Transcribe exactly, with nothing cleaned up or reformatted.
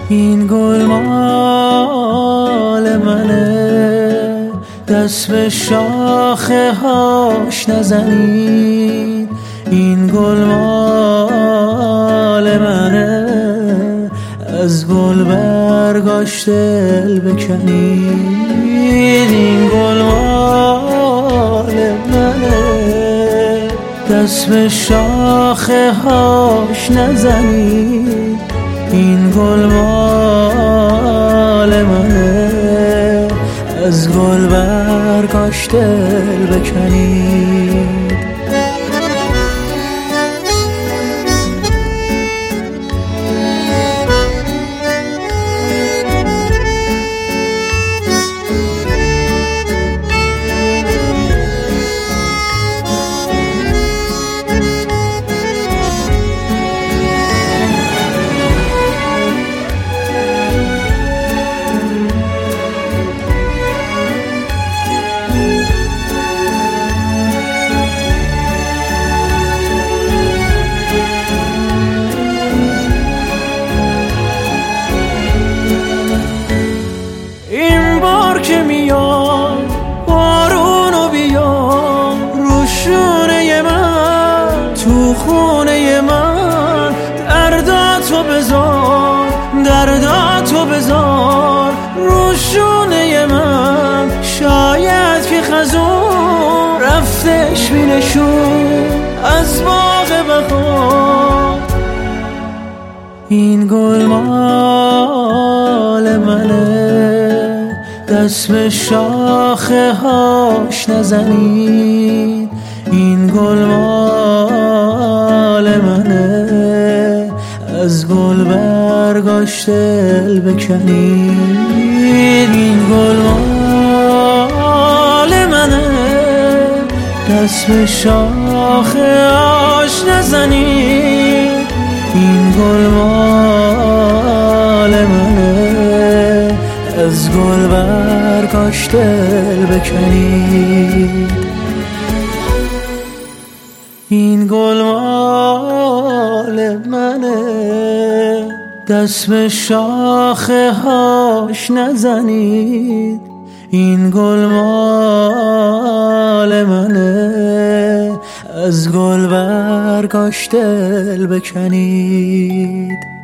این گل مال منه، دست به شاخه هاش نزنید. این گل مال منه، از گل برگاش دل بکنید. این گل مال منه، دست به شاخه هاش نزنید. این گل مال منه، از گل برگاش دل بکنید. که میاد بارونو بیاد رو شونه من، تو خونه من. درداتو بذار، درداتو بذار رو شونه من. شاید که خزون رفتش بینشون از باغ بهار. این گل مال منه، دست به شاخه هاش نزنید. این گل مال منه، از گل برگاش دل بکنید. این گل مال منه، دست به شاخه هاش نزنید. این گل مال منه، از گل برگاش دل بکنید. این گل مال منه، دست به شاخه هاش نزنید. این گل مال منه، از گل برگاش دل بکنید.